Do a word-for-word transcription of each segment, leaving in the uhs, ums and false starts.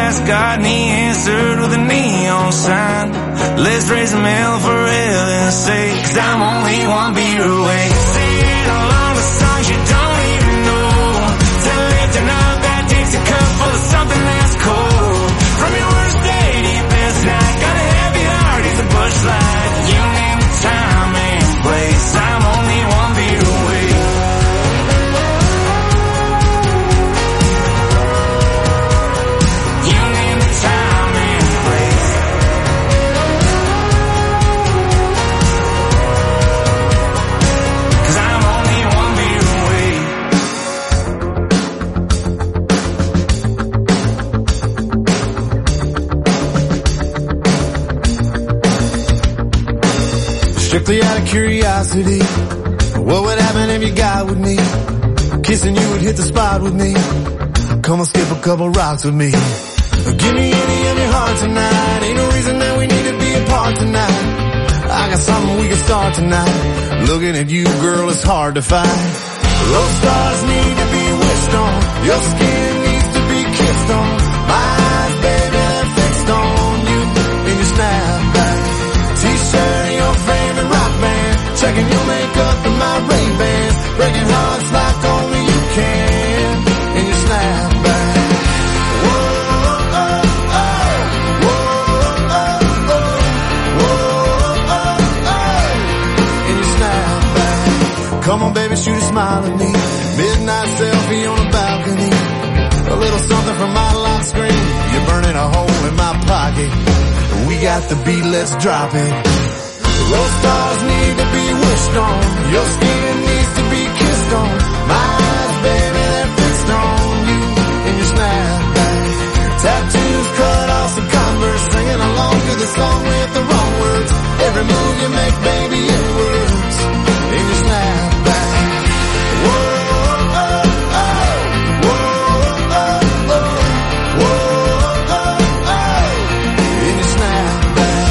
ask God and he answered with a neon sign. Let's raise a mail for heaven's sake, 'cause I'm only one beer away. Sing along the songs you don't even know, to lifting up that Dixie cup full of something that's cold. From your worst day to your best night, got a heavy heart, he's a Busch Light. You name the time and place, I'm only one beer away. You name the time and place. 'Cause I'm only one beer away. Strictly out of curiosity, what would happen if you got with me? Kissing you would hit the spot with me. Come on, skip a couple rocks with me. Give me any of your heart tonight. Ain't no reason that we need to be apart tonight. I got something we can start tonight. Looking at you, girl, it's hard to find. Those stars need to be wished on. Your skin needs to be kissed on. My eyes, baby, they're fixed on you in your snapback. T-shirt, your favorite rock band. Checking your makeup in my Ray-Bans. Breaking hearts like only you can in your snapback. Whoa, oh, oh. Whoa, oh, oh. Whoa, oh, oh. In your snapback. Come on, baby, shoot a smile at me. Midnight selfie on the balcony. A little something from my lock screen. You're burning a hole in my pocket. We got the beat, let's drop it. Those stars need to be wished on. Your skin needs to be kissed on. My eyes, baby, they're fixed on you in your snapback. Tattoos cut off some Converse, singing along to the song with the wrong words. Every move you make, baby, it works in your snapback. Whoa, oh, oh. Whoa, oh, oh. Whoa, oh, oh. In your snapback.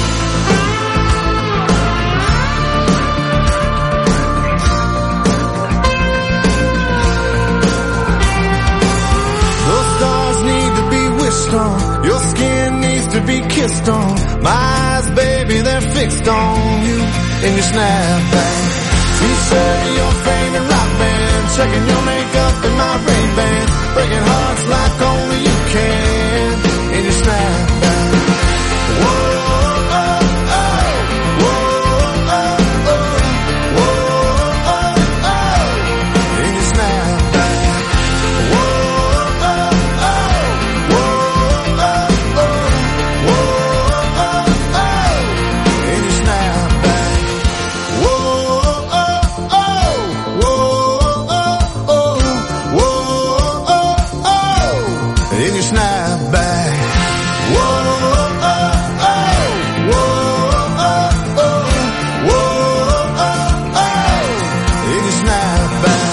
Those stars need to be wished on. Your skin needs to be kissed on. My eyes, baby, they're fixed on you in your snapback. T-shirt, your favorite rock band. Checking your makeup in my Ray-Bans. Breaking hearts like only you can in your snapback. Whoa, oh, oh. Whoa, oh, oh. Whoa, oh, oh. In your snapback. Whoa, oh, oh. Whoa, oh, oh. Whoa, oh, oh. In your snapback. Whoa, oh, oh. Whoa, oh, oh. Whoa, oh, oh. In your snapback. Whoa, oh, oh. Whoa, oh, oh. Whoa, oh, oh. In your snapback.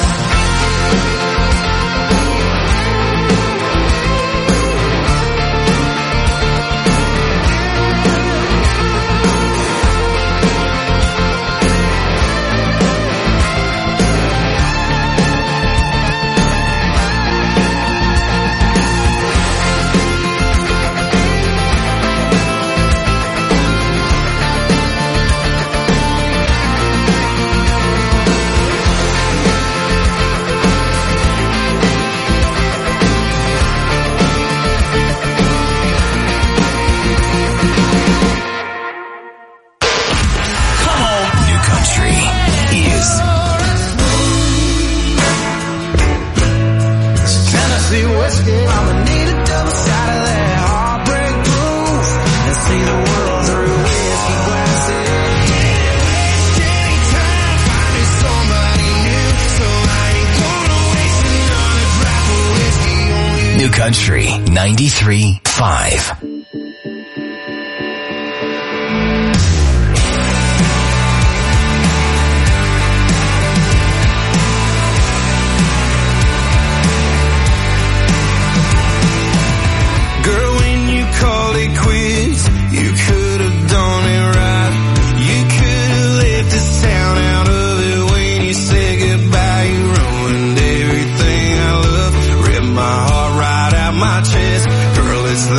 New Country is Tennessee whiskey. I'ma need a double shot of that heartbreak groove and see the world through whiskey glasses. Anytime, find me somebody new, so I ain't gonna waste another drop of whiskey on you. New Country ninety-three point five. Girl, when you called it quits, you could have done it right. You could have left the sound out of it when you said goodbye. You ruined everything I love, ripped my heart right out my chest. Girl, it's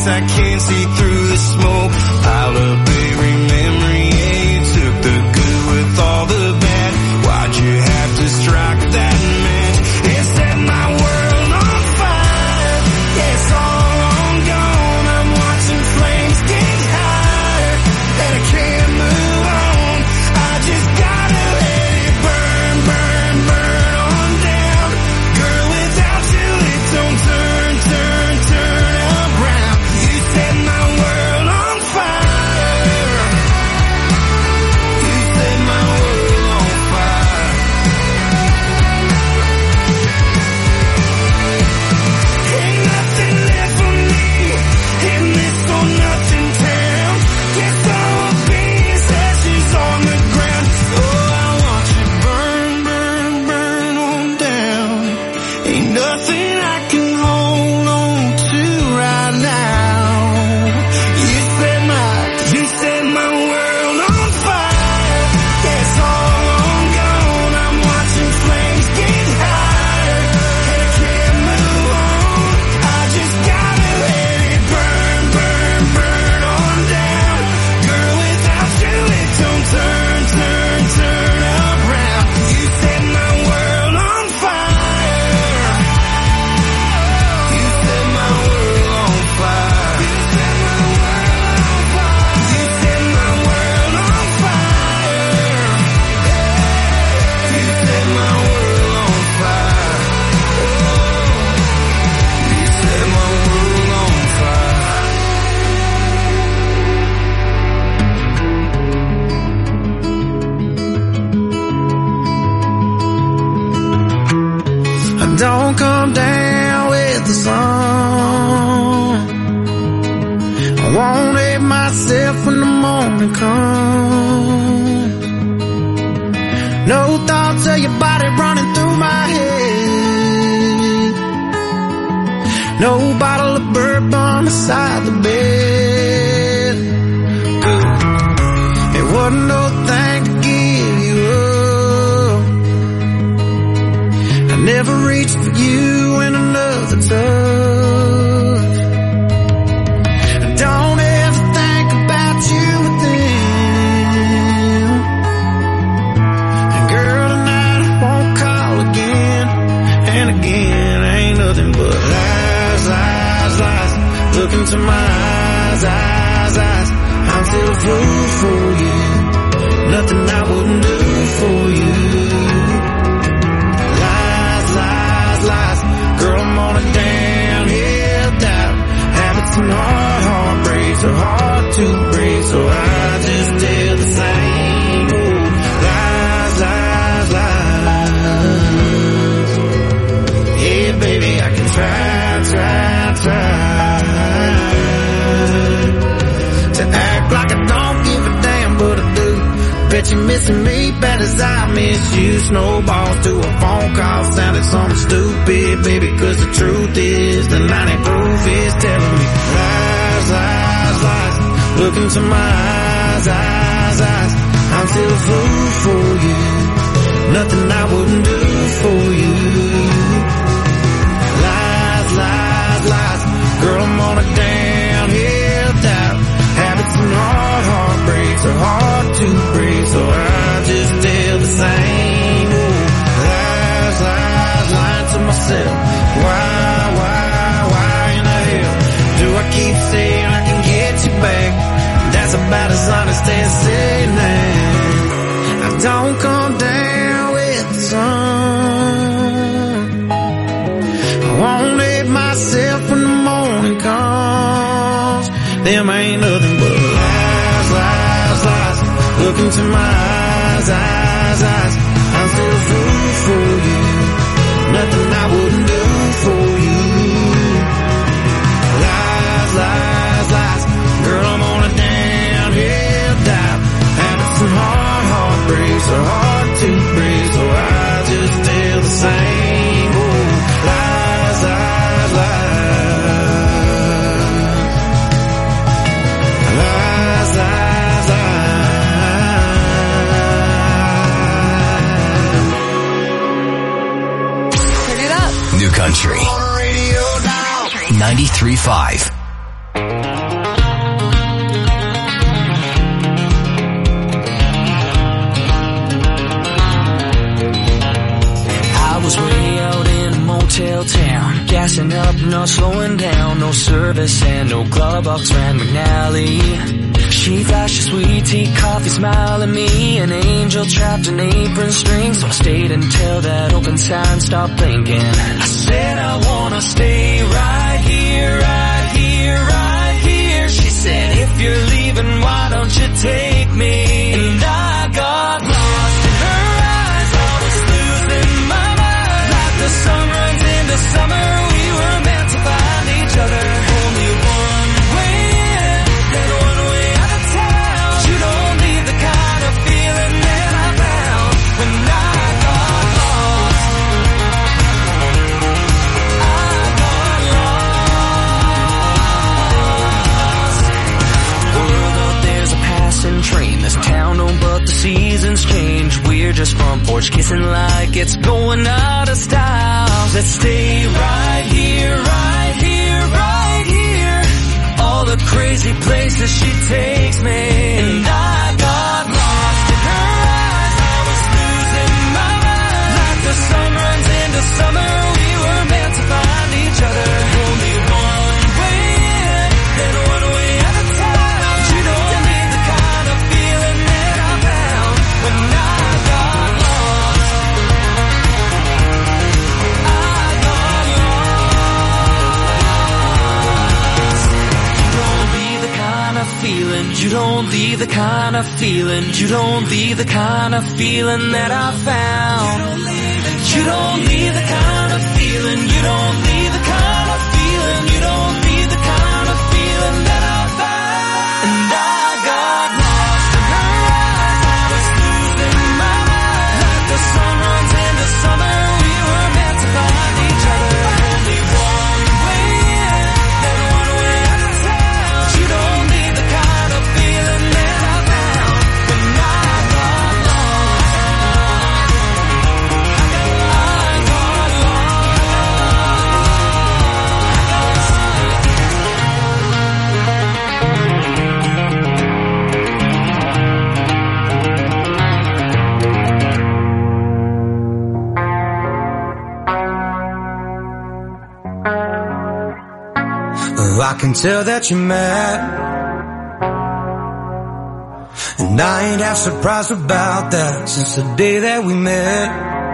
face, I can't see through the smoke. Pile up every memory, yeah, you took the good with all the bad. Why'd you have to strike that match? It set my world on fire. Yeah, it's all on gone. I'm watching flames get higher, and I can't move on. I just gotta let it burn, burn, burn on down. Girl, without you it don't turn, turn, turn around. You set my world on fire. You set my world on fire. Ain't nothing left for me in this or nothing town. Guess I'll be ashes on the ground. Oh, I want you burn, burn, burn on down. Ain't nothing I can hold on to right now. You set my, you set my world on fire. Yeah, it's all on gone. I'm watching flames get higher, and I can't move on. I just gotta let it burn, burn, burn on down. Girl, without you it don't turn, turn, turn around. You set my world on fire. You set my world on fire. You set my world on fire. You set my world on fire. You set my world on fire. I don't come down with the sun. I won't hate myself when the morning comes. No thoughts of your body running through my head. No bottle of bourbon beside the bed. Good. It wasn't no thing to give you up. I never reached for you in another touch. I don't ever think about you within. And girl, tonight I won't call again and again. Ain't nothing but lies, lies, lies. Look into my eyes, eyes, eyes. I'm still a fool for you. Nothing I wouldn't do for you. Lies, lies, lies. Girl, I'm on a downhill doubt. Habits and hard heartbreaks are hard to break, so I just tell the same old lies, lies, lies. Yeah, baby, I can try, try, try to act like I don't give a damn, but I do. Bet you're missing me bad as I miss you. Snowballs to a phone call sounded something stupid, baby, cause the truth is the ninety proof is telling me lies, lies, lies. Look into my eyes, eyes, eyes. I'm still a fool for you. Nothing I wouldn't do for you. Lies, lies, lies. Girl, I'm on a downhill doubt. Habits and hard heartbreaks are hard to break, so I just tell the same old lies, lies, lying to myself. Why, why, why in the hell do I keep saying I can get you back? That's about as honest as saying that. I don't come down with the sun. I won't hate myself when the morning comes. Them ain't nothing but lies, lies, lies. Look into my eyes, eyes, eyes. I'm still a fool for you. Nothing I wouldn't do for you. Lies, lies, lies. Girl, I'm on a downhill dive. Habits and hard heartbreaks are hard to break, so I just tell the same old lies, lies, lies. Lies, lies, lies. Turn it up. New Country. ninety-three point five. gassing up, not slowing down, no service and no glove box ran McNally. She flashed a sweet tea, coffee, smile at me, an angel trapped in apron strings. So I stayed until that open sign stopped blinking. I said I wanna stay right here, right here, right here. She said if you're leaving, why don't you take me? And I got lost in her eyes, I was losing my mind. Like the sun runs into summer, we were meant to find each other. Only one way in, and one way out of town. You don't need the kind of feeling that I found when I got lost. I got lost. World up, there's a passing train. This town don't, but the seasons change. We're just front porch kissing like it's going out of style. Let's stay right here, right here, right here. All the crazy places she takes me. And I got lost in her eyes, I was losing my mind. Like the sun runs into summer, we were meant to find each other. Only one way in, and one way out of town. You don't need the kind of feeling that I found when I got lost. I got lost. You don't leave the kind of feeling, you don't leave the kind of feeling, you don't leave the kind of feeling that I found. You don't leave the kind of feeling, you don't leave the kind of feeling, you don't leave the kind of feeling that I found. And I got lost in her eyes, I was losing my mind. Like the sun runs into summer, we were meant to find each other. Only one way in, and one way out of town. You don't need the kind of feeling that I found when I got lost. I got Oh, I can tell that you're mad, and I ain't half surprised about that. Since the day that we met,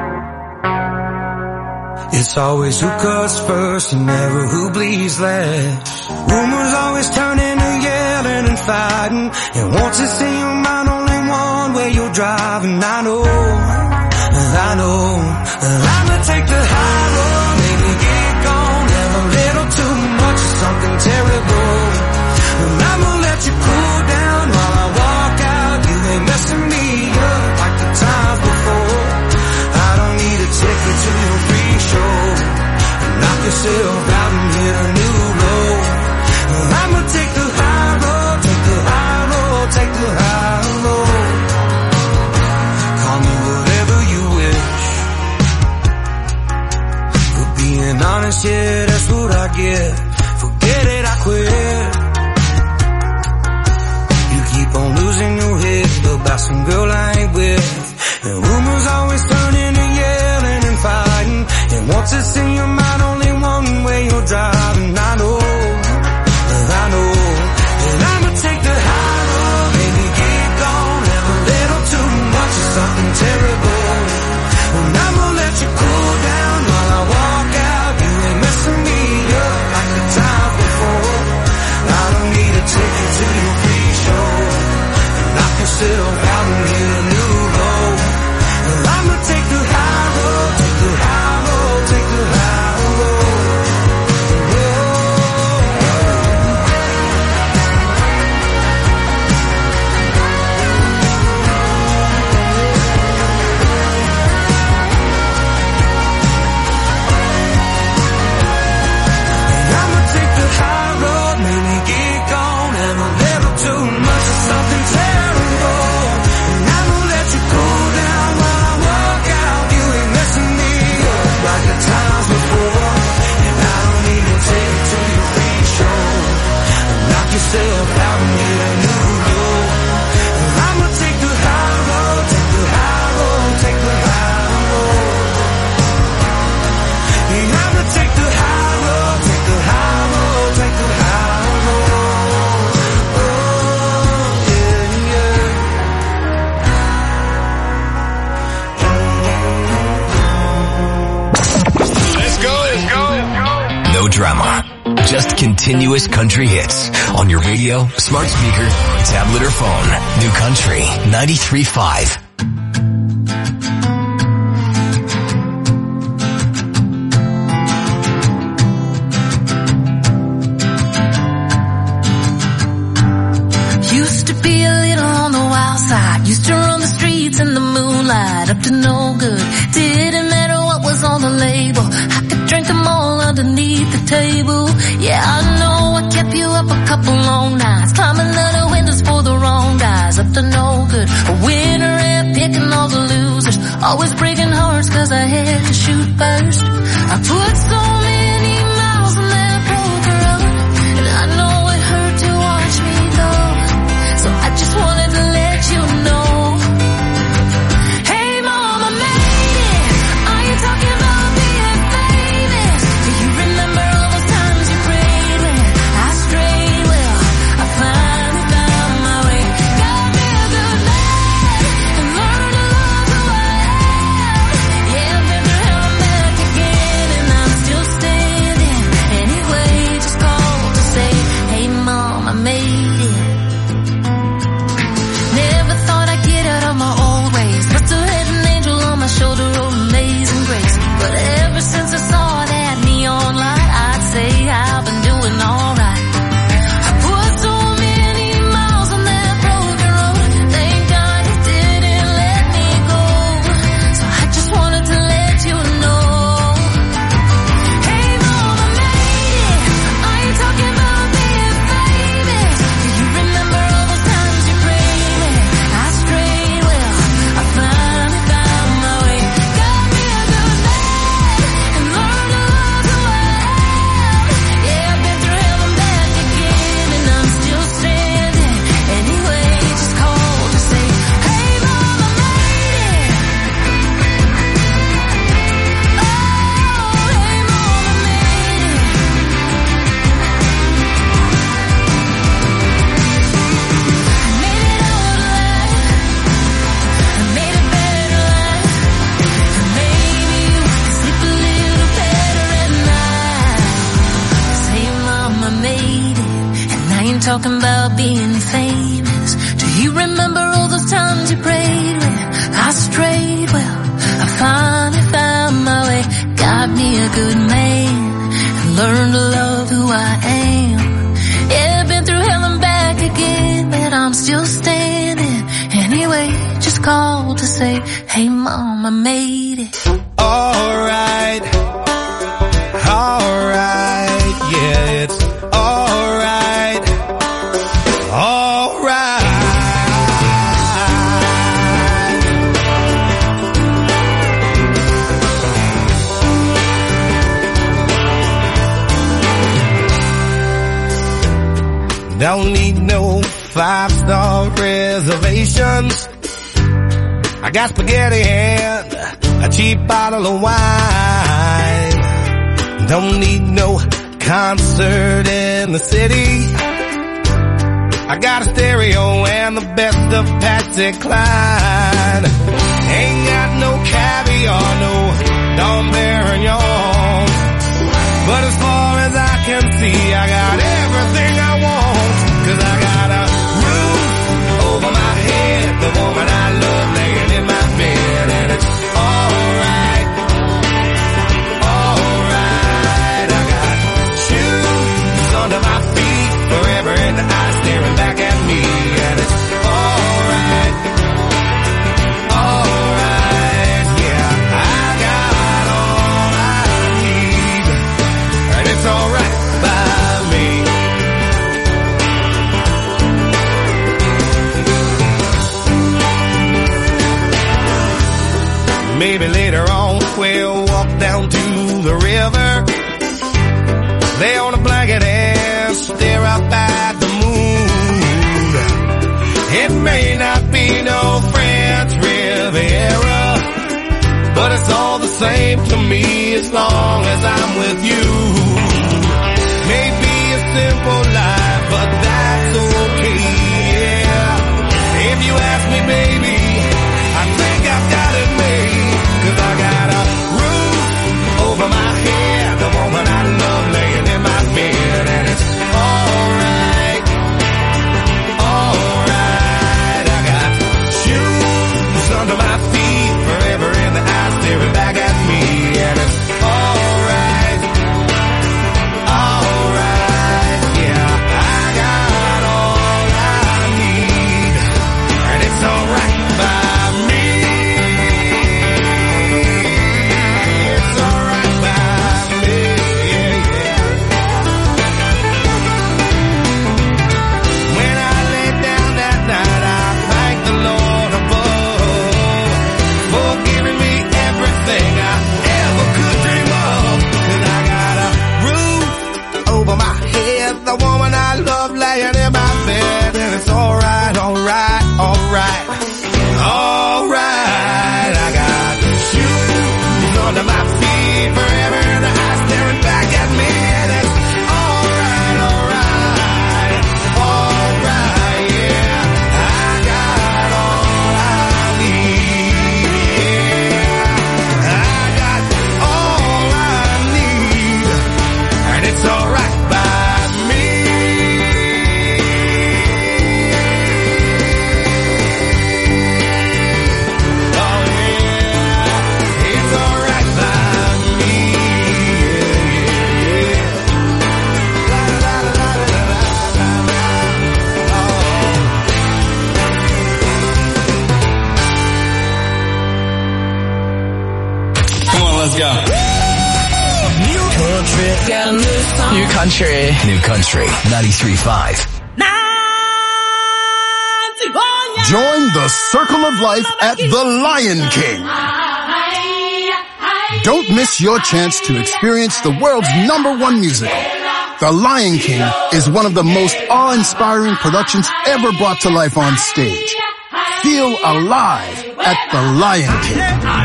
it's always who cuts first and never who bleeds last. Rumors always turn into yelling and fighting, and once it's in your mind, only one way you're driving. I know, I know, I'ma take the high road, maybe get gone, have a little too much of something terrible. And I'ma let you cool down while I walk out. You ain't messing me up like the times before. I don't need a ticket to your free show. Knock yourself out and hit a new low. I'ma take the high road, take the high road, take the high road. Call me whatever you wish. For being honest, yeah, that's what I get. Forget it, I quit. You keep on losing your head about some girl I ain't with. And rumors always turn into yelling and fighting, and once it's in your mind, only one way you're driving. I know, I know, and I'ma take the high road, maybe get gone, have a little too much of something terrible. And I'ma let you cool down while I walk out. You ain't messing me up like the continuous country hits on your radio, smart speaker, tablet, or phone. New Country ninety-three point five. Used to be a little on the wild side. Used to run the streets in the moonlight, up to no good. Didn't matter what was on the label. I could drink them all underneath the table. Yeah, I know I kept you up a couple long nights, climbing out of windows for the wrong guys, up to no good. A winner and picking all the losers, always breaking hearts cause I had to shoot first. I put so many miles on that broken road, and I know it hurt to watch me go. So I just wanted to let you know. Hey mom, I made it. Are you talking about being famous? Do you remember all those times you prayed when I strayed? Well, I finally found my way. Got me a good man and learned to love who I am. Yeah, I've been through hell and back again, and I'm still standing. Anyway, just call to say, hey mom, I made it. Never thought I'd get out of my old ways. Must have had an angel on my shoulder, oh amazing grace. But ever since I saw that neon light, I'd say I've been doing alright. I put so many miles on that broken road. Thank God He didn't let me go. So I just wanted to let you know. Hey mom, I made it. Are you talking about being famous? Do you remember all those times you prayed when I strayed? Well, I finally found my way. Got me a good man and learned to love who I am. Yeah, I've been through hell and back again, and I'm still standing. Anyway, just call to say, hey mom, I made it. Oh, hey mom, I made it. I made it out alive. I made a better life. And maybe you can sleep a little better at night. Say mom, I made it. And I ain't talking about being famous. Do you remember all those times you prayed when I strayed? Well, I finally found my way. Got me a good man and learned to love who I am. Yeah, been through hell and back again, but I'm still standing. Anyway, just call to say, hey mom, I made it. Alright, alright, yeah, it's alright, alright. Don't need no five-star reservations. I got spaghetti and a cheap bottle of wine. Don't need no concert in the city. I got a stereo and the best of Patsy Cline. Ain't got no caviar, no Dom Perignon. But as far as I can see, I got everything I want. Cause I got a roof over my head, the woman I love laying in my bed, and it's alright, alright. I got shoes under my feet, forever in the eyes staring back at me, and it's alright, alright. Yeah, I got all I need, and it's alright by me. Maybe later on we'll walk down to the river, lay on a blanket and stare up at the moon. It may not be no French Riviera, but it's all the same to me as long as I'm with you. Maybe a simple life, but that's okay, yeah. If you ask me, baby, I think I've got it made. Cause I got a roof over my head, the woman I love laying in my bed, and it's Country. New Country ninety-three point five. Join the circle of life at the Lion King. Don't miss your chance to experience the world's number one musical. The Lion King is one of the most awe-inspiring productions ever brought to life on stage. Feel alive at the Lion King.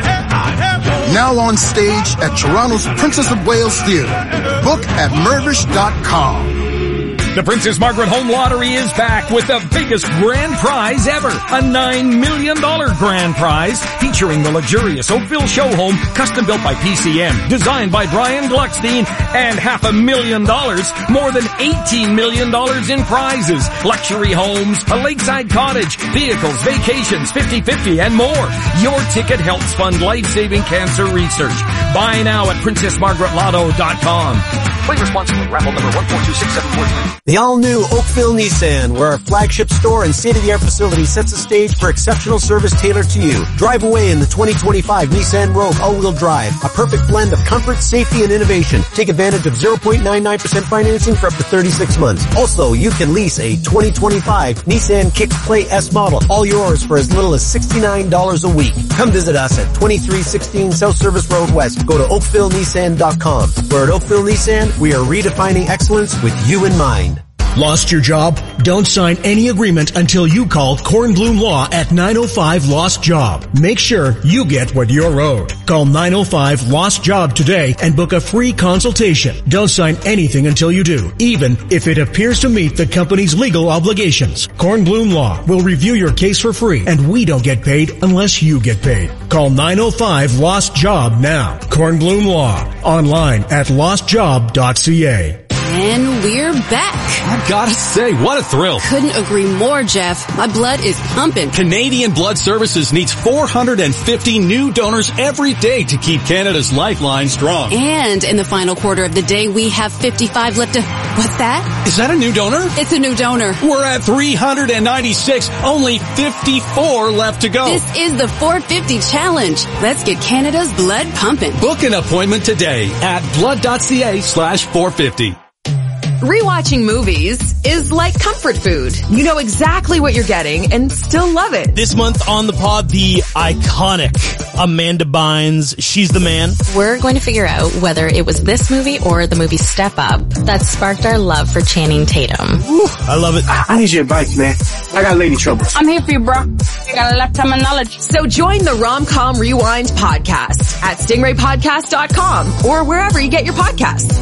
Now on stage at Toronto's Princess of Wales Theatre. Book at Mervish dot com. The Princess Margaret Home Lottery is back with the biggest grand prize ever. A nine million dollars grand prize featuring the luxurious Oakville show home, custom built by P C M, designed by Brian Gluckstein, and half a million dollars, more than eighteen million dollars in prizes, luxury homes, a lakeside cottage, vehicles, vacations, fifty-fifty, and more. Your ticket helps fund life-saving cancer research. Buy now at princess margaret lotto dot com. Play responsibly. Raffle number one four two six seven four three. The all-new Oakville Nissan, where our flagship store and state-of-the-art facility sets the stage for exceptional service tailored to you. Drive away in the twenty twenty-five Nissan Rogue all-wheel drive, a perfect blend of comfort, safety, and innovation. Take advantage of zero point nine nine percent financing for up to thirty-six months. Also, you can lease a twenty twenty-five Nissan Kick Play S model, all yours for as little as sixty-nine dollars a week. Come visit us at twenty-three sixteen South Service Road West. Go to oakville nissan dot com. Where at Oakville Nissan, we are redefining excellence with you in mind. Lost your job? Don't sign any agreement until you call Kornblum Law at nine oh five Lost Job. Make sure you get what you're owed. Call nine oh five Lost Job today and book a free consultation. Don't sign anything until you do, even if it appears to meet the company's legal obligations. Kornblum Law will review your case for free, and we don't get paid unless you get paid. Call nine oh five Lost Job now. Kornblum Law. Online at lost job dot c a. And we're back. I gotta say, what a thrill. Couldn't agree more, Jeff. My blood is pumping. Canadian Blood Services needs four hundred fifty new donors every day to keep Canada's lifeline strong. And in the final quarter of the day, we have fifty-five left to... What's that? Is that a new donor? It's a new donor. We're at three hundred ninety-six, only fifty-four left to go. This is the four fifty challenge. Let's get Canada's blood pumping. Book an appointment today at blood dot c a slash four fifty. Rewatching movies is like comfort food. You know exactly what you're getting and still love it. This month on the pod, the iconic Amanda Bynes, She's the Man. We're going to figure out whether it was this movie or the movie Step Up that sparked our love for Channing Tatum. Woo, I love it. I need your advice, man. I got lady trouble. I'm here for you, bro. You got a lifetime of knowledge. So join the Rom-Com Rewind podcast at stingray podcast dot com or wherever you get your podcasts.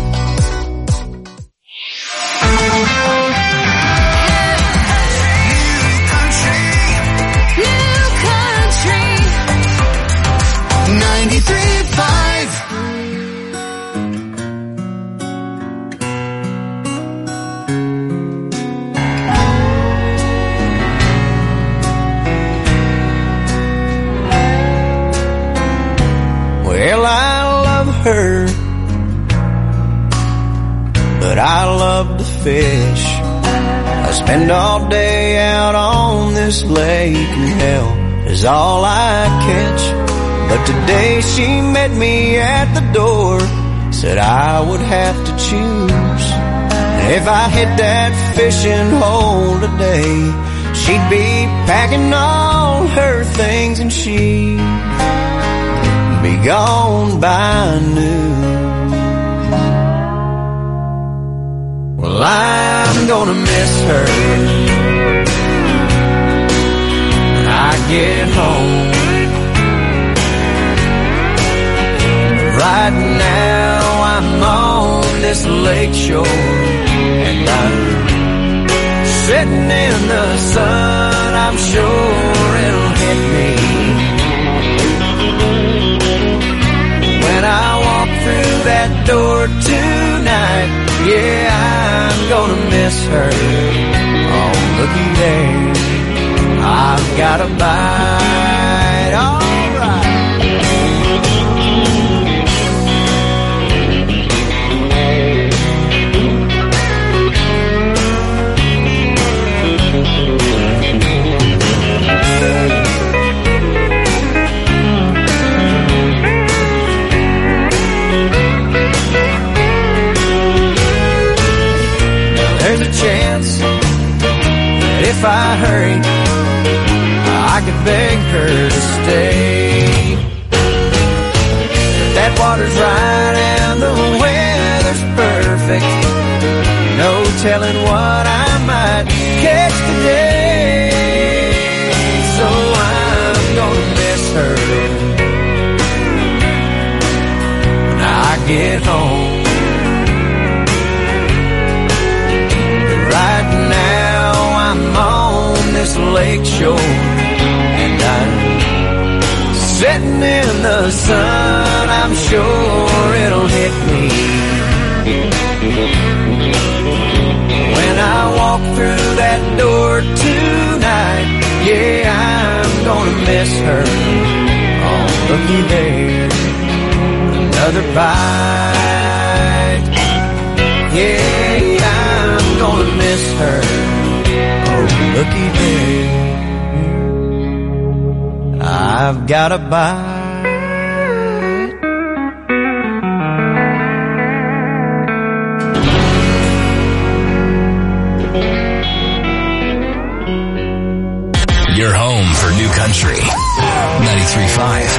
ninety-three point five. Well, I love her, but I love to fish. I spend all day out on this lake, and hell is all I catch. But today she met me at the door, said I would have to choose. If I hit that fishing hole today, she'd be packing all her things and she'd be gone by noon. Well, I'm gonna miss her when I get home. Right now I'm on this lake shore, and I'm sitting in the sun. I'm sure it'll hit me when I walk through that door tonight. Yeah, I'm gonna miss her. Oh, looky there, I've got a bite. All right. if I hurry, I could beg her to stay. But that water's right and the weather's perfect. No telling what I might catch today. So I'm gonna miss her when I get home. Right now I'm on this lake shore, and I'm sitting in the sun. I'm sure it'll hit me when I walk through that door tonight. Yeah, I'm gonna miss her. Oh, looky there, another bite. Yeah, I'm gonna miss her. Oh, looky there, I've got a bite. Your home for New Country ninety-three point five.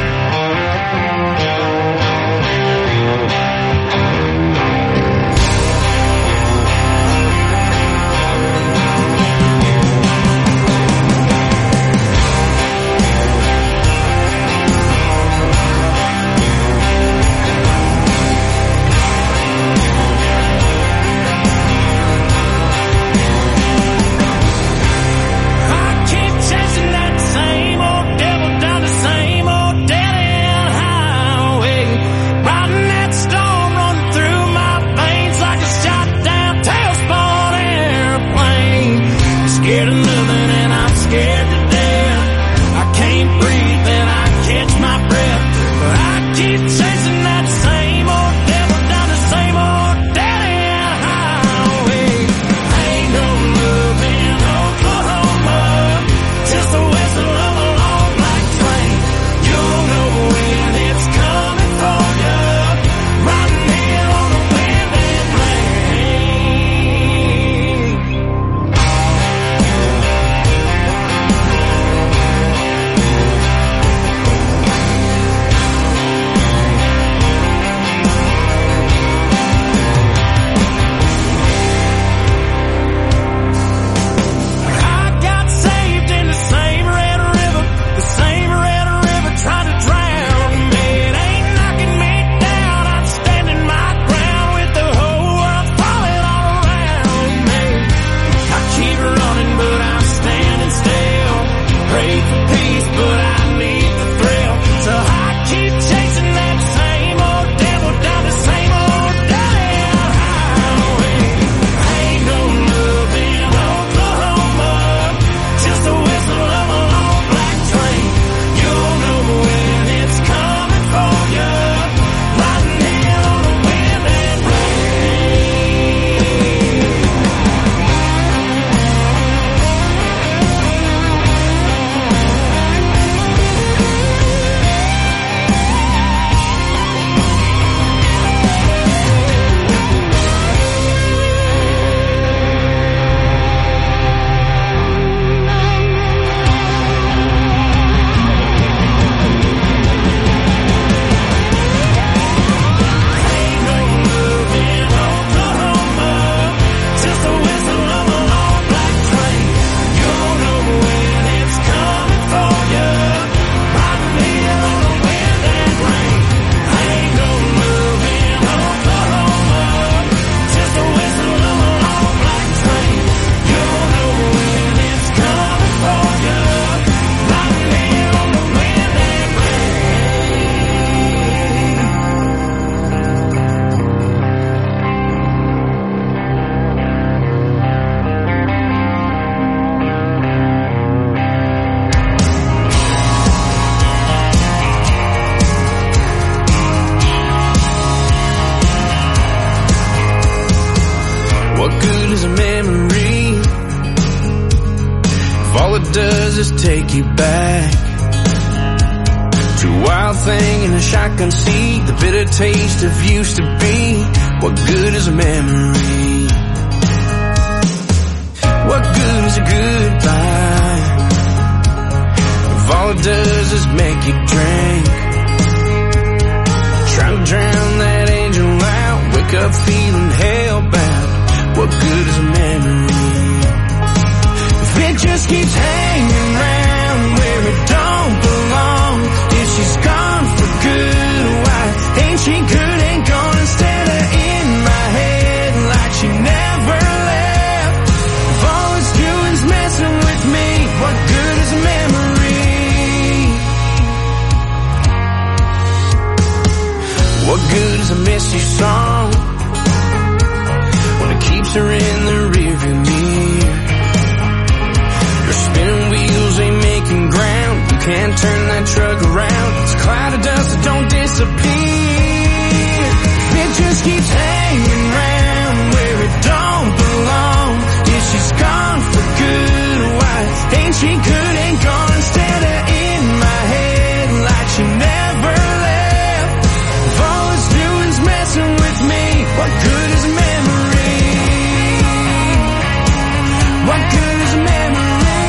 Does is take you back to a wild thing in a shotgun seat, the bitter taste of used to be. What good is a memory? What good is a goodbye? does is make you drink. Trying to drown that angel out, wake up feeling hellbound. What good is a memory if it just keeps hanging around where it don't belong? If she's gone for good, why ain't she good and gone instead of in my head like she never left? If all it's doing's messing with me, what good is a memory? What good is a missy song when it keeps her in the rearview mirror? Your spinning wheels ain't making ground. You can't turn that truck around. It's a cloud of dust that don't disappear. It just keeps hanging around where it don't belong. If she's gone for good, why ain't she good and gone instead of in my head like she never left? If all it's doing's messing with me, what good is a memory? What good is a memory?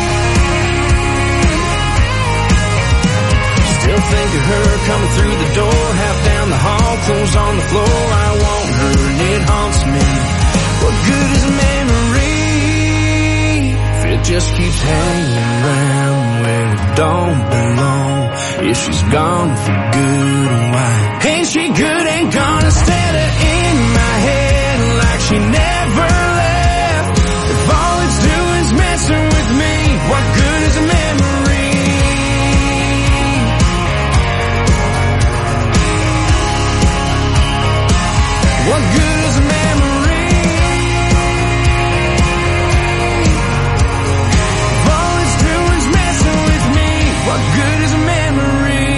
Still think of her coming through the door, half down the hall, clothes on the floor. I want her and it haunts me. What good is a memory if it just keeps hanging around where it don't belong? If she's gone for good, why ain't she good and gone instead of in my head like she never left? If all it's doing's messing with me, what good is a memory? What good is a memory? If all it's doing's messing with me, what good is a memory?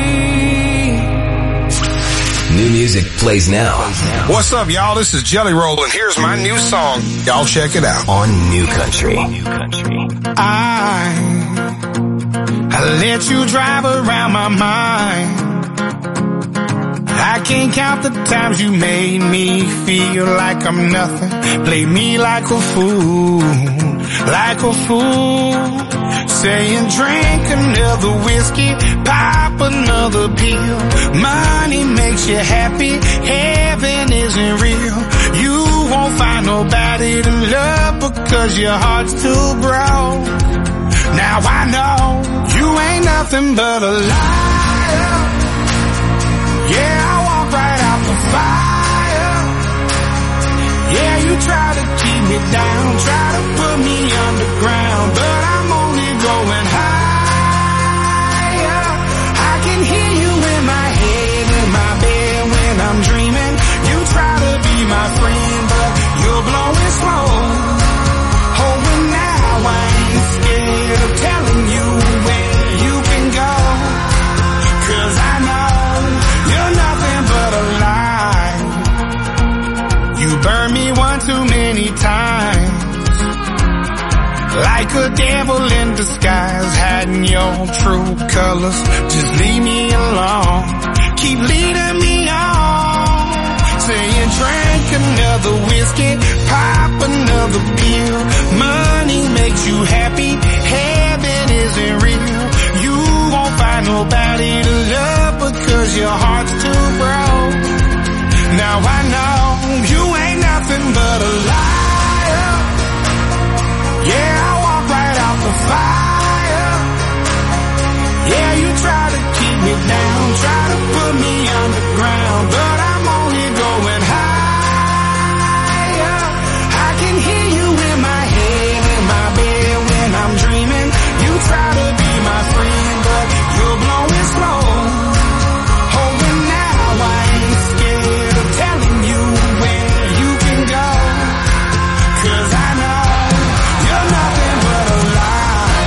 New music plays now. What's up, y'all? This is Jelly Roll, and here's my new song. Y'all check it out. On New Country. New Country. I, I let you drive around my mind. I can't count the times you made me feel like I'm nothing. Play me like a fool, like a fool. Saying drink another whiskey, pop another pill. Money makes you happy, heaven isn't real. You won't find nobody to love because your heart's too broke. Now I know you ain't nothing but a liar. Yeah, I walk right out the fire. Yeah, you try to keep me down, try to put me underground, but I'm only going higher. I can hear you in my head, in my bed when I'm dreaming. You try to be my friend, but you're blowing smoke. Oh, and now I ain't scared of telling you where you can go, 'cause I know you're nothing but a lie. You burned me one too many times, like a devil in disguise, hiding your true colors. Just leave me alone, keep leading me on. Saying drink another whiskey, pop another pill. Money makes you happy, heaven isn't real. You won't find nobody to love because your heart's too broke. Now I know you ain't nothing but a liar. Yeah, I walk right out the fire. Yeah, you try to keep me down, try to put me underground, but I'm only going higher. I can hear you in my head, in my bed when I'm dreaming. You try to be my friend, but you're blowing smoke. Oh, and now I ain't scared of telling you where you can go, 'cause I know you're nothing but a lie.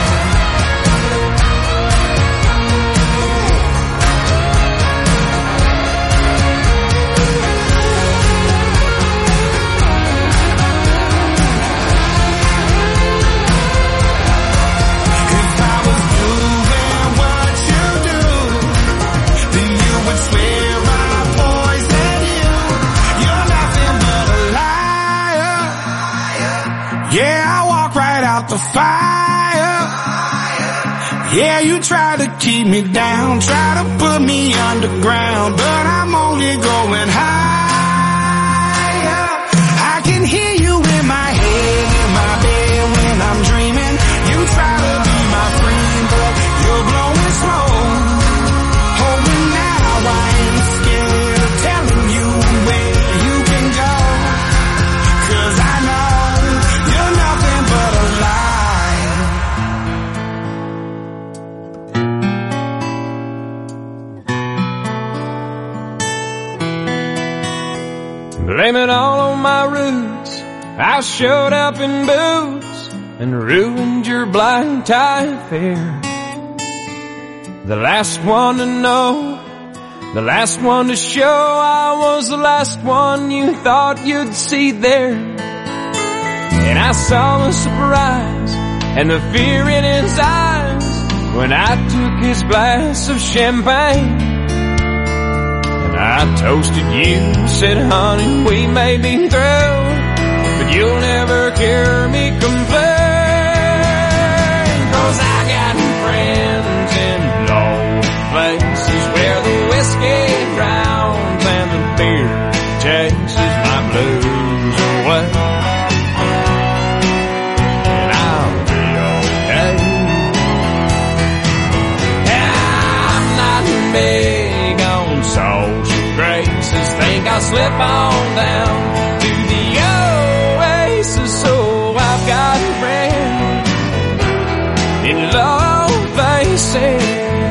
If I was doing what you do, then you would swear I poisoned you. You're nothing but a liar. Yeah, I walk right out the fire. Yeah, you try to keep me down, try to put me underground, but I'm only going higher. I can hear you in my head, in my bed when I'm dreaming. You try to be my friend, but you're blowing smoke. Oh, but now I ain't scared of telling you where you can go, 'cause I know you're nothing but a lie. Blame it all on my roots. I showed up in boots and ruined your blind tie affair. The last one to know, the last one to show I was the last one you thought you'd see there. And I saw the surprise and the fear in his eyes when I took his glass of champagne. I toasted you, said, honey, we may be through, but you'll never hear me complain. 'Cause I got friends in low places where the whiskey drowns and the beer chases my blues away. And I'll be okay. I'm not big on social graces, think I'll slip on down to the oasis. So I've got friends in low places.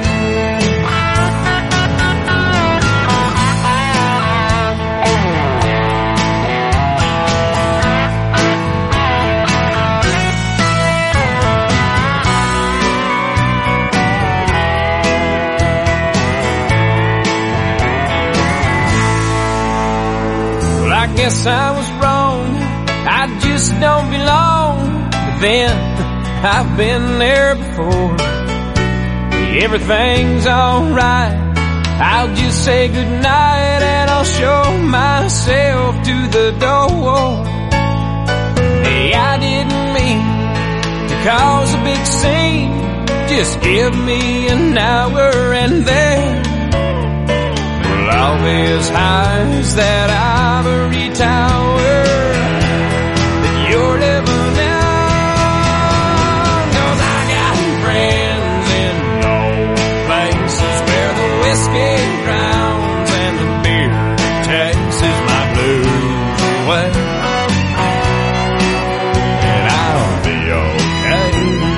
I guess I was wrong, I just don't belong. But then, I've been there before. Everything's alright, I'll just say goodnight and I'll show myself to the door. Hey, I didn't mean to cause a big scene, just give me an hour and then I'll be as high as that ivory tower that you're living on. 'Cause I got friends in low places where the whiskey drowns and the beer chases my blues away. And I'll be okay.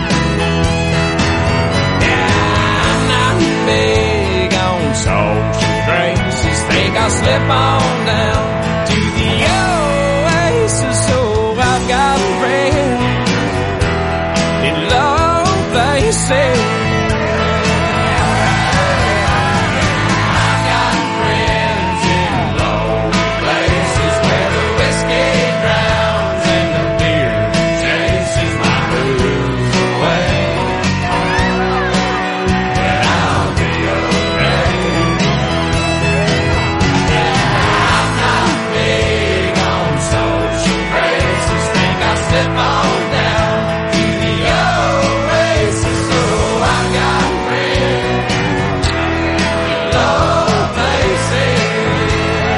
Yeah, I'm not big on social graces, think I'll slip on down to the oasis. So I've got friends in low places. I've got friends in low places where the whiskey drowns and the beer chases my blues away. And I'll be okay. Slip on down to the oasis. So I've got friends in low places.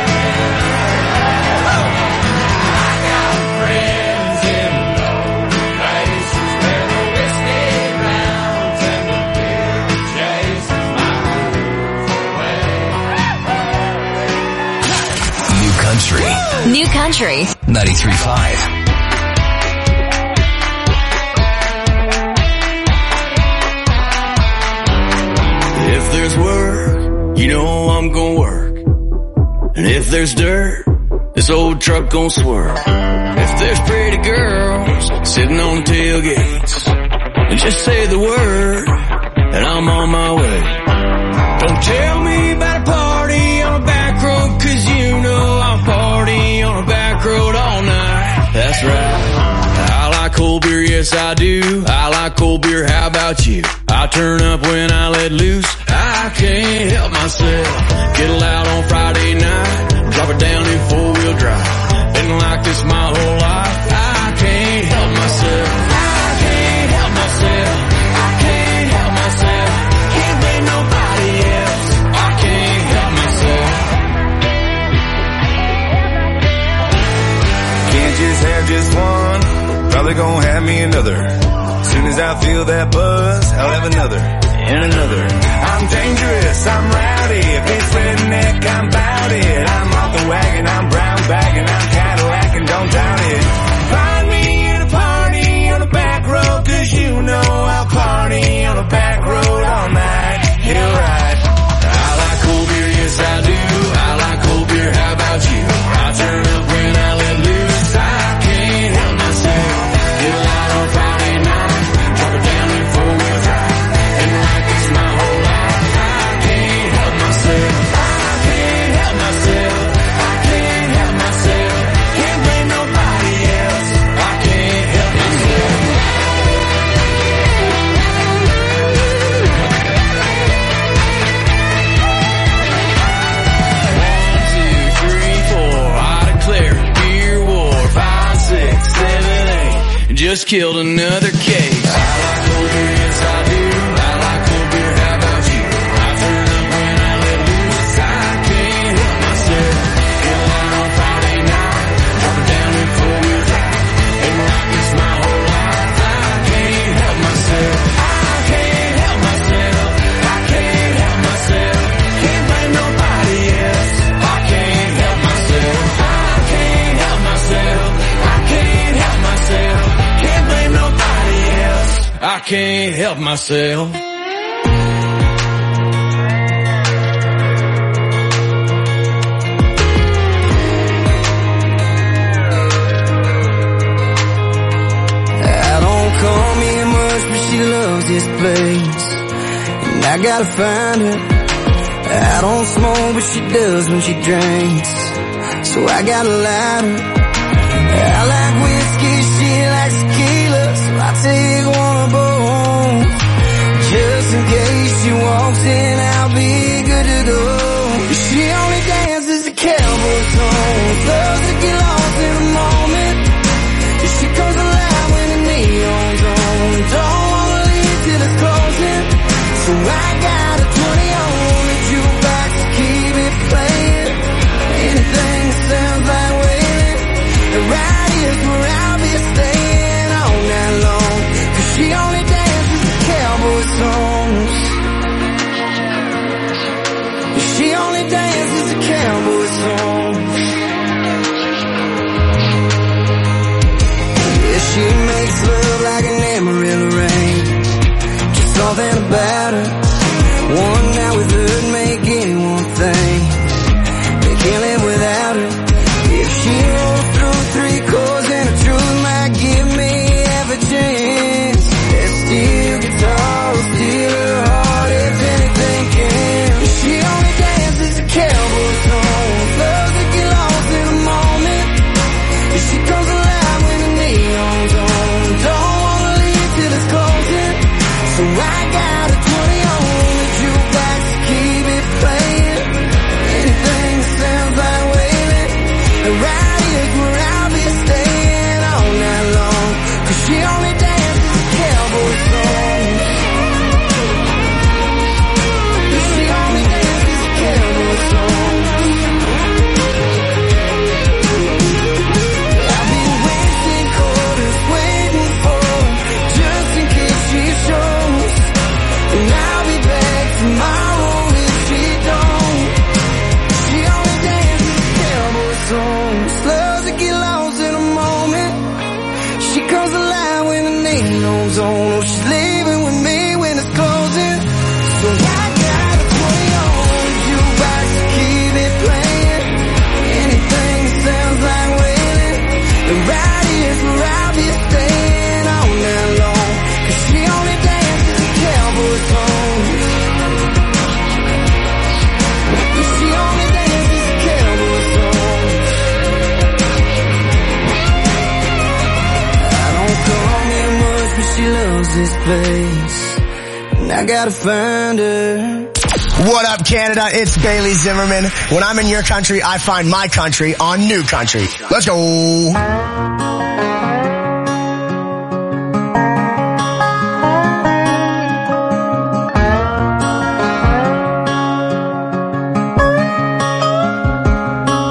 I got friends in low places where the whiskey drowns and the beer chases my blues away. New country. New country. ninety-three point five. If there's work, you know I'm gonna work. And if there's dirt, this old truck gon' swerve. If there's pretty girls sitting on tailgates, and just say the word, and I'm on my way. Don't tell me about a party on a back road, 'cause you know I'll party on a back road all night. That's right. I like cold beer, yes I do. I like cold beer, how about you? I turn up when I let loose. I can't help myself. Get loud on Friday night, drop it down in four-wheel drive. Been like this my whole life. I can't help myself. I can't help myself. I can't help myself. me another. Soon as I feel that buzz, I'll have another and another. I'm dangerous, I'm rowdy. If it's redneck, I'm bout it. I'm off the wagon, I'm brown bagging, I'm Cadillac and don't doubt it. Find me in a party on the back road, cause you know I'll party on the back road all night. You're right. I like cold beer, yes I do. I like cold beer, how about you? I turn up when I let loose. I can't help myself. Get a light on Friday night, drop it down in four-wheel drive, and like it's my whole life. I can't help myself. I can't help myself. I can't help myself. Can't blame nobody else. I can't help myself. One, two, three, four. I declare beer war. Five, six, seven, eight. Just killed another case. I like cold beer, yes I do. I like cold beer, how about you? I turn up when I let loose. I can't help myself. Get a line on Friday night, drop it down in four-wheel drive, and rock is my whole life. I can't help myself. I can't help myself. I can't help myself. Can't blame nobody else. I can't help myself. I can't help myself. I can't help myself. Can't blame nobody else. I can't help myself. I don't call me much, but she loves this place, and I gotta find her. I don't smoke, but she does when she drinks, so I gotta light her. I like whiskey, she likes tequila, so I take one of both. Just in case she walks in, I'll be good to go. She only dances to cowboy songs, loves to get lost in the moment. She comes alive when the neon's on, don't wanna leave till it's closing. So I got a twenty on the jukebox to keep it playing. Anything that sounds like wailing, right here's where I'll be staying all night long. Cause she only dances to cowboy songs. She only dances to cowboy songs. Yeah, she makes love like an Amarillo rain. Just something about her. One night with her make anyone think they can't live without her. If she rolls through three chords and the truth might give me half a chance. That steel guitar will steal her heart if anything can. She only dances to cowboy songs, loves to get lost in the moment. She comes alive when the neon's on, don't wanna leave till it's closing. So I got a twenty on the jukebox to keep it playing. Anything that sounds like wailing, right here's where I'll be staying all night long. Cause she only dances to cowboy songs. She only dances to cowboy songs. I'll be wasting quarters waiting for her, just in case she shows. And I'll be back tomorrow if she don't. She only dances to cowboy songs, loves to get lost in a moment. She comes alive when the neon's on. Oh, she's leaving with me when it's closing. So I got a twenty on the jukebox to keep it playing. Anything that sounds like wailing, and right here's where I'll be staying all night long. Cause she only dances to cowboy songs. She only dances to cowboy songs. I don't call me much, but she loves this place, and I gotta find her. What up, Canada? It's Bailey Zimmerman. When I'm in your country, I find my country on New Country. Let's go.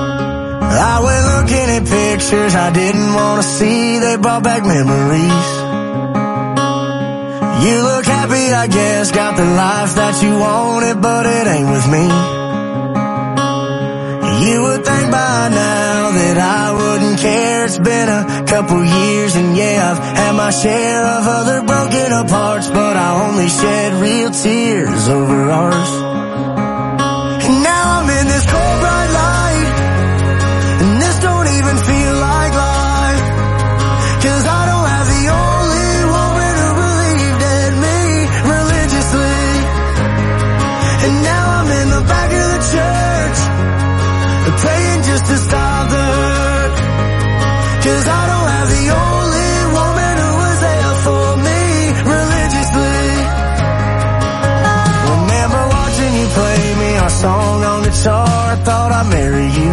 I was looking at pictures I didn't want to see. They brought back memories. I guess, got the life that you wanted, but it ain't with me. You would think by now that I wouldn't care. It's been a couple years and yeah, I've had my share of other broken up hearts, but I only shed real tears over ours. And now I'm in this cold bright light, and this don't even feel like life, 'cause I don't have the only woman who believed in me religiously. And now I'm in the back of the church, praying just to stop the hurt, 'cause I don't have the only woman who was there for me religiously. Remember watching you play me our song on guitar, I thought I'd marry you.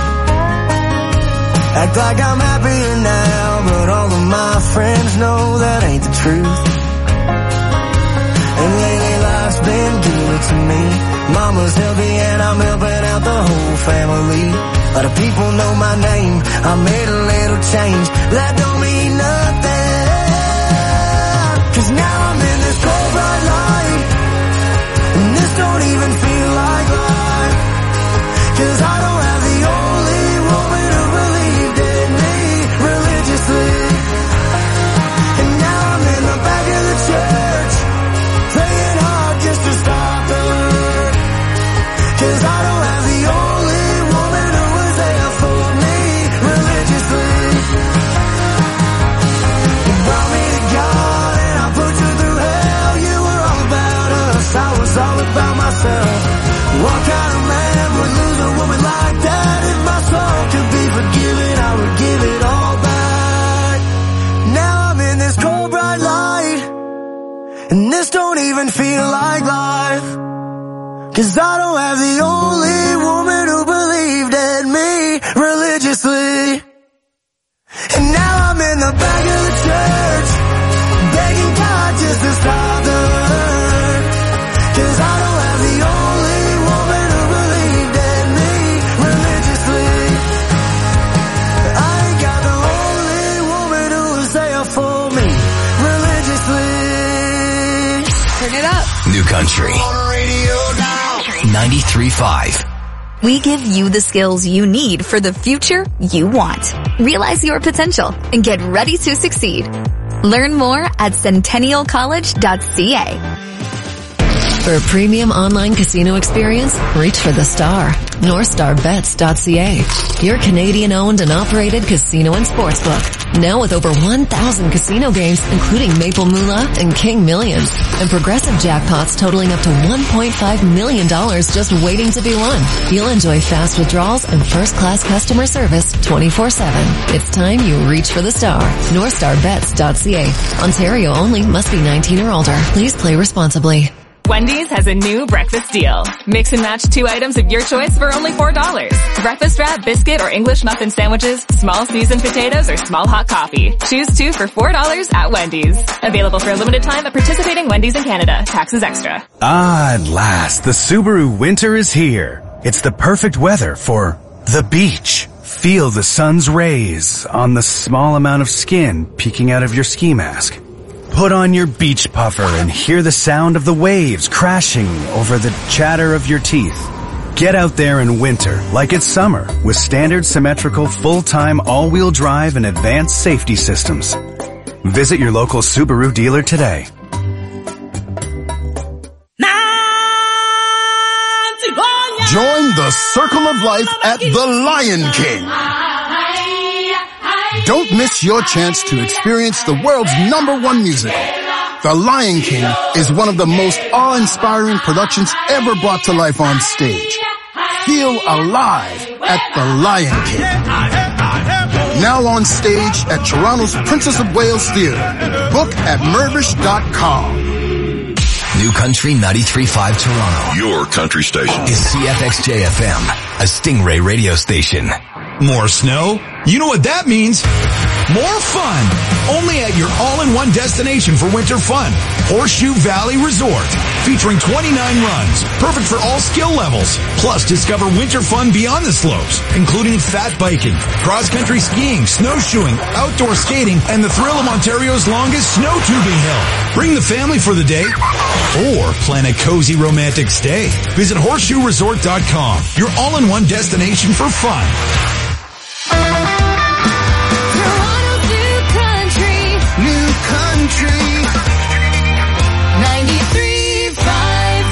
Act like I'm happier now, but all of my friends know that ain't the truth. And lately life's been good to me. Mama's healthy and I'm helping out the whole family. A lot of people know my name, I made a little change, that don't mean nothing. 'Cause now I'm in this cold bright light, and this don't even feel like life, 'cause I don't have the only woman who believed in me religiously. And now I'm in the back of the church, praying hard just to stop the hurt, 'cause I don't have the only woman who was there for me religiously. You brought me to God and I put you through hell. You were all about us, I was all about myself. What kind of man would lose a woman like that? If my soul could be forgiven, I would give it all back. Now I'm in this cold bright light, and this don't even feel like life, 'cause I don't have the only woman who believed in me religiously. And now I'm in the back of the church, begging God just to stop the hurt, 'cause I don't have the only woman who believed in me religiously. I ain't got the only woman who was there for me religiously. Turn it up. New Country ninety-three point five. We give you the skills you need for the future you want. Realize your potential and get ready to succeed. Learn more at centennial college dot c a. For a premium online casino experience, reach for the star. north star bets dot c a. Your Canadian-owned and operated casino and sportsbook. Now with over one thousand casino games, including Maple Moolah and King Millions, and progressive jackpots totaling up to one point five million dollars just waiting to be won. You'll enjoy fast withdrawals and first-class customer service twenty-four seven. It's time you reach for the star. north star bets dot c a. Ontario only, must be nineteen or older. Please play responsibly. Wendy's has a new breakfast deal. Mix and match two items of your choice for only four dollars. Breakfast wrap, biscuit, or English muffin sandwiches, small seasoned potatoes, or small hot coffee. Choose two for four dollars at Wendy's. Available for a limited time at participating Wendy's in Canada. Taxes extra. Ah, at last, the Subaru winter is here. It's the perfect weather for the beach. Feel the sun's rays on the small amount of skin peeking out of your ski mask. Put on your beach puffer and hear the sound of the waves crashing over the chatter of your teeth. Get out there in winter like it's summer with standard symmetrical full-time all-wheel drive and advanced safety systems. Visit your local Subaru dealer today. Join the circle of life at the Lion King. Don't miss your chance to experience the world's number one musical. The Lion King is one of the most awe-inspiring productions ever brought to life on stage. Feel alive at the Lion King. Now on stage at Toronto's Princess of Wales Theatre. Book at mervish dot com. New Country ninety-three point five Toronto. Your country station. Is C F X J F M, a Stingray radio station. More snow? You know what that means. More fun. Only at your all-in-one destination for winter fun. Horseshoe Valley Resort. Featuring twenty-nine runs. Perfect for all skill levels. Plus, discover winter fun beyond the slopes, including fat biking, cross-country skiing, snowshoeing, outdoor skating, and the thrill of Ontario's longest snow tubing hill. Bring the family for the day. or plan a cozy romantic stay. Visit horseshoe resort dot com, your all-in-one destination for fun. New country ninety-three point five.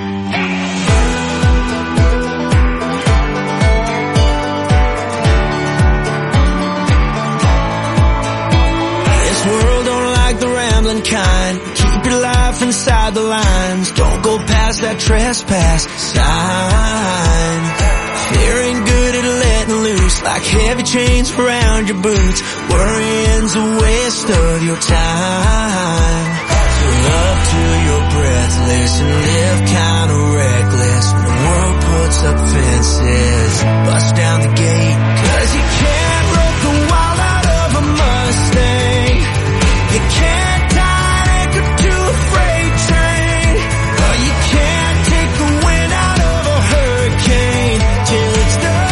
This world don't like the rambling kind. Keep your life inside the lines. Don't go past that trespass sign. Fear ain't good at letting loose, like heavy chains around your boots. Worrying's a waste of your time. So up to your breathless and live kinda reckless. When the world puts up fences, bust down the gate. Cause you can't rope the wild out of a Mustang. You can't tie an anchor to a freight train. Or you can't take the wind out of a hurricane till it's done.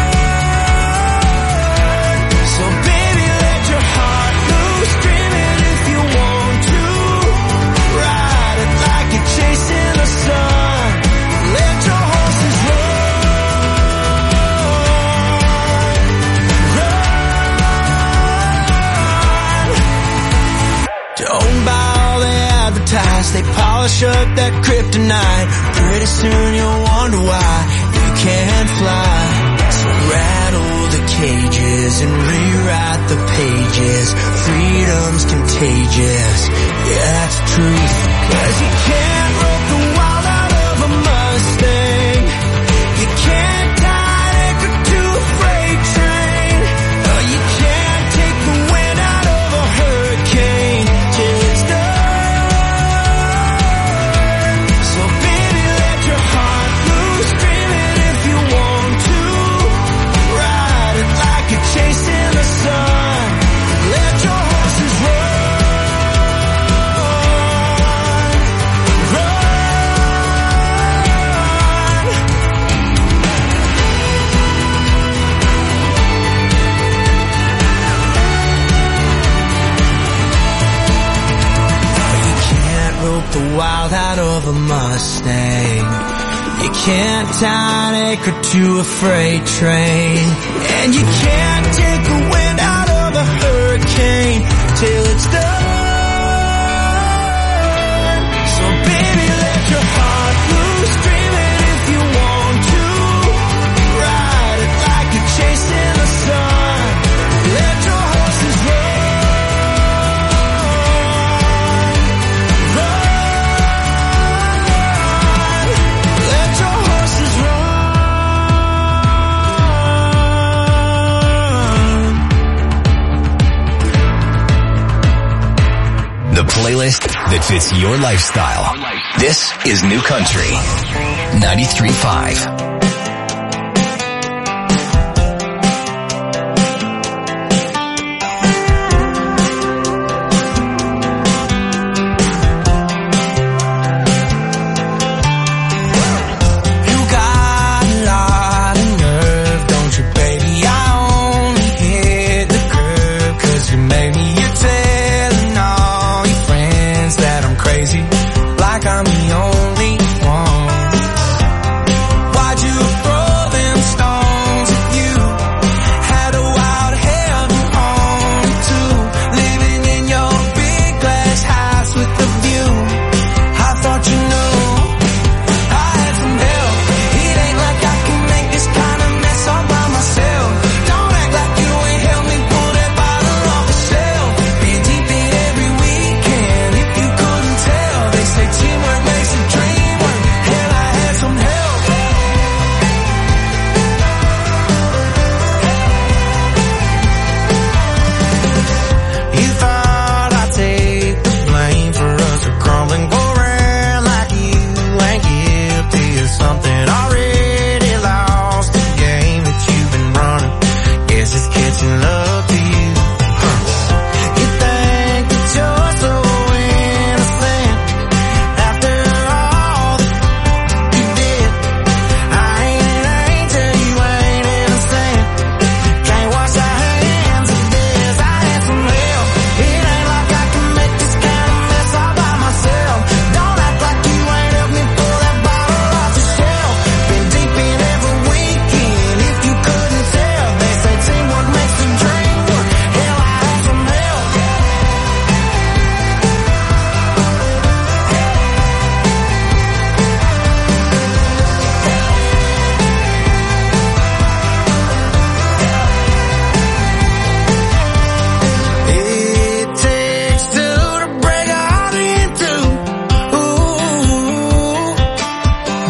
So baby, let your heart loose, dream it if you want to. Ride it like you're chasing the sun. Let your horses run. Run. Don't buy all they advertise. They polish up that kryptonite. Pretty soon you'll wonder why you can't fly. So rattle the cages and rewrite the pages. Freedom's contagious, yeah, that's the truth. Cause you can't rope the wild out of a Mustang. You can't tie an anchor to a freight train. Or you can't take the wind out of a hurricane till it's done. So baby, let your heart loose, dream it if you want to. Ride it like you're chasing the sun. Let your horses run. Run. You can't rope the wild out of a Mustang. You can't tie an anchor to a freight train. And you can't take the wind out of a hurricane till it's done. So baby, let your heart loose, dream it if you want to. Ride it like you're chasing the sun. Let your horses run. Run. Let your horses run. The playlist that fits your lifestyle. This is New Country ninety-three point five. You got a lot of nerve, don't you, baby? I only hit the curb 'cause you made me. You're telling all your friends that I'm crazy, like I'm the only one. Why'd you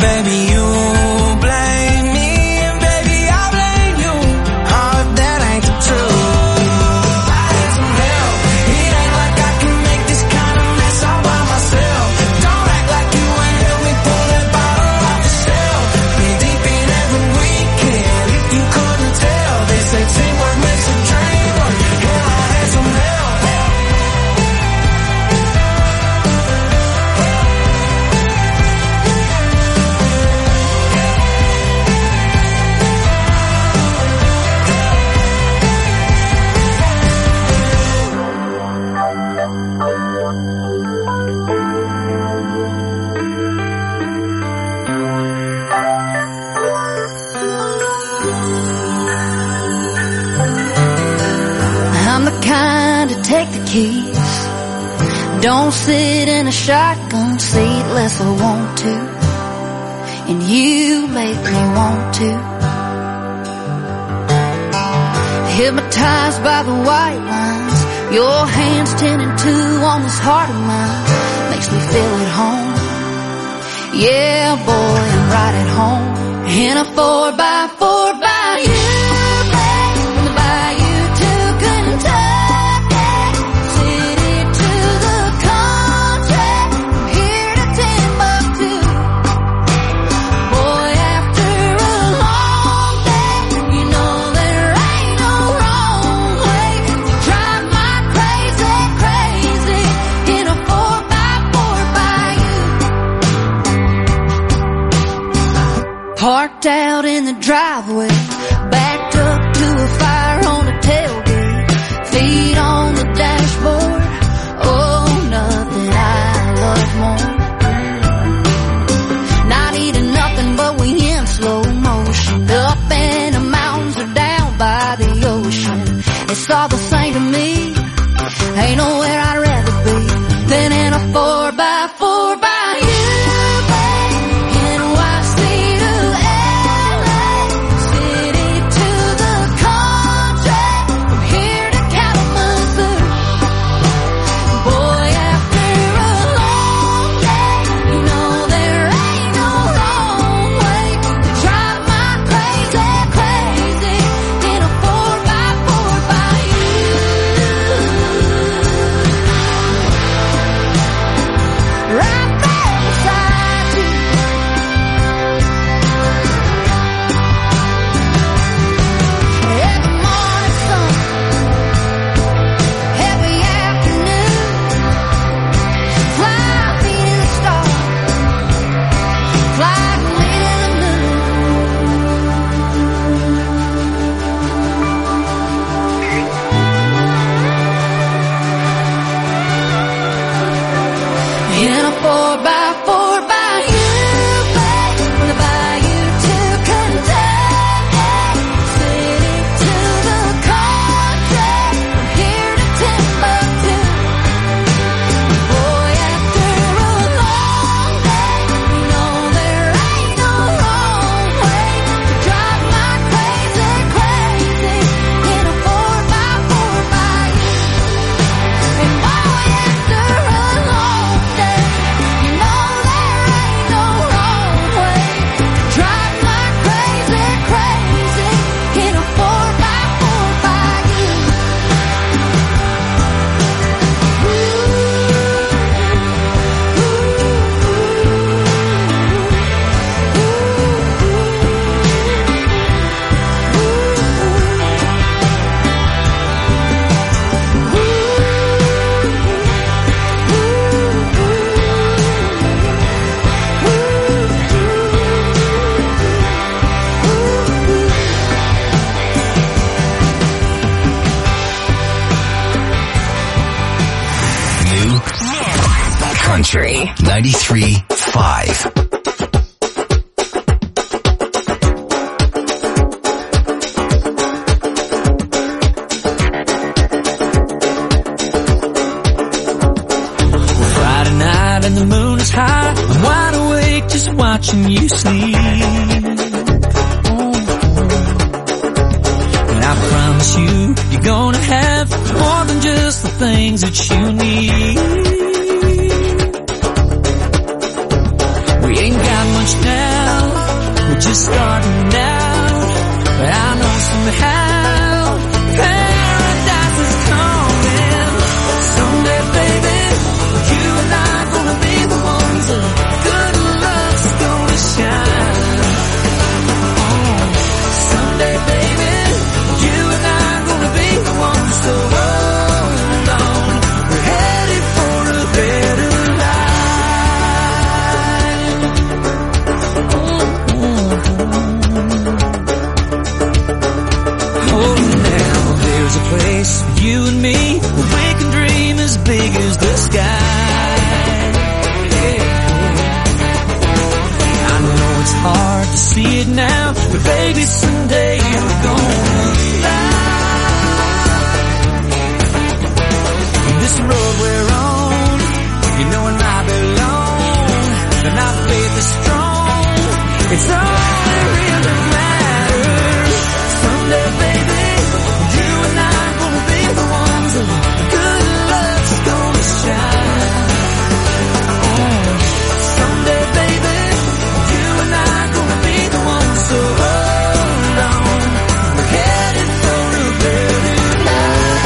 baby, you blame me, and baby, I blame you. Oh, if that ain't the truth. I need some help. It ain't like I can make this kind of mess all by myself. Don't act like you ain't help me pull that bottle off the shelf. Been deep in every weekend, if you couldn't tell. They say teamwork makes a dream work. Hell, I had some help. I'm the kind to take the keys. Don't sit in a shotgun seat unless I want to. And you make me want to. Hypnotized by the white lines, your hands ten and two on this heart of mine. Makes me feel at home. Yeah, boy, I'm right at home. In a four by four by you. Parked out in the driveway, backed up to a fire on the tailgate, feet on the dashboard. Oh, nothing I love more. Not eating nothing, but we in slow motion. Up in the mountains or down by the ocean. It's all the same to me. Ain't nowhere I'd rather be than in a four by four by you. Country ninety-three point five. Friday night and the moon is high. I'm wide awake just watching you sleep. And I promise you, you're gonna have more than just the things that you need. We ain't got much now, But baby, someday we're gonna fly. This road we're on, you know it might be long, but our faith is strong. It's all that really matters. Someday, baby, you and I are gonna be the ones that good luck's gonna shine. Oh, someday, baby, you and I are gonna be the ones. So hold on, we're headed for a better life.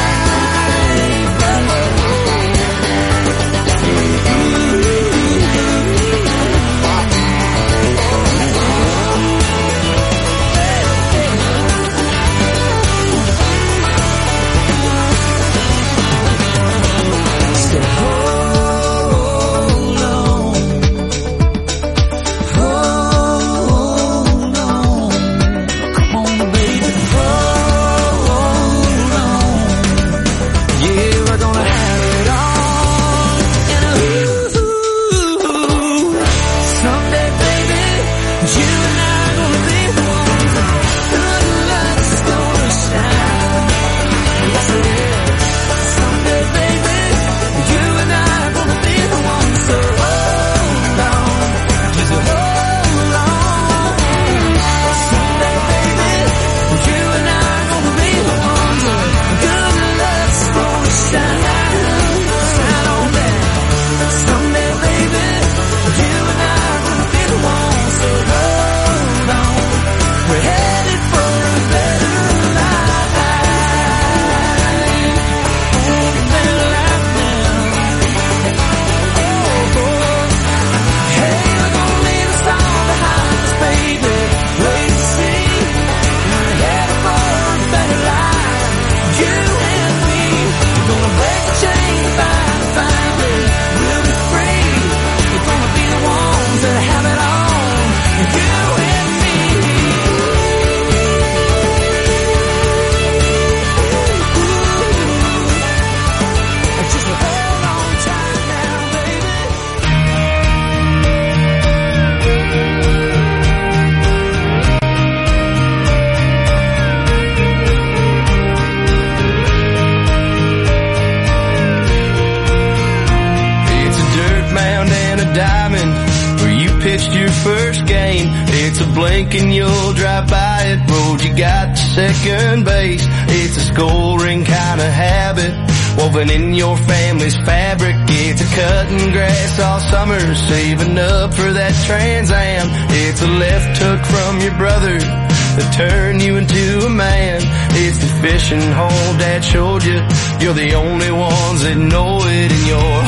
And you'll drive by it, road you got to second base. It's a scoring kind of habit, woven in your family's fabric. It's a cutting grass all summer, saving up for that Trans Am. It's a left hook from your brother that turned you into a man. It's the fishing hole Dad showed you, you're the only ones that know it in your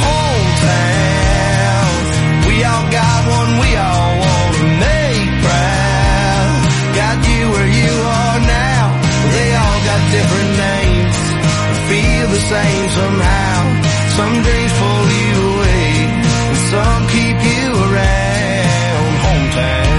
hometown. We all got one we all want to make proud. Got you where you are now. They all got different names, feel the same somehow. Some dreams pull you away, and some keep you around. Hometown.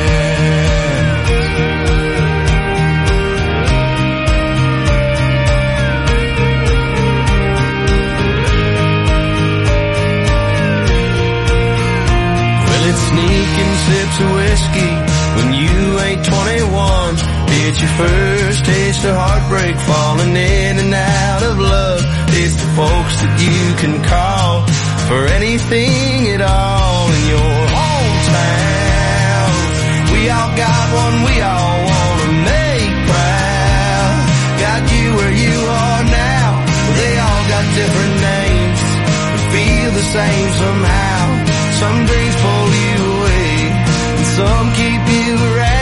Well, it's sneaking sips of whiskey when you ain't twenty-one. It's your first taste of heartbreak, falling in and out of love. It's the folks that you can call for anything at all in your hometown. We all got one we all want to make proud. Got you where you are now. They all got different names, but feel the same somehow. Some dreams pull you away, and some keep you around.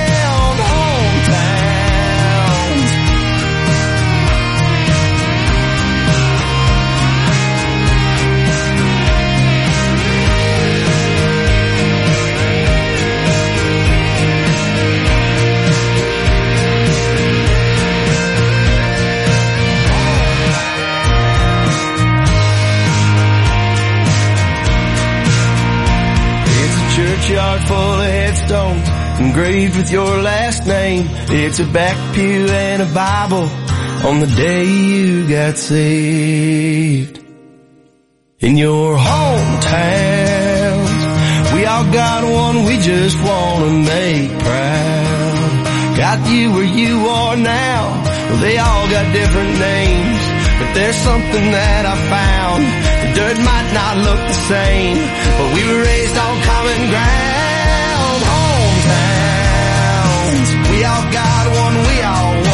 Churchyard full of headstones engraved with your last name. It's a back pew and a Bible on the day you got saved. In your hometowns, we all got one we just want to make proud. got you where you are now. Well, they all got different names, but there's something that I found. The dirt might not look the same, but we were raised on common ground. Hometowns, we all got one, we all want.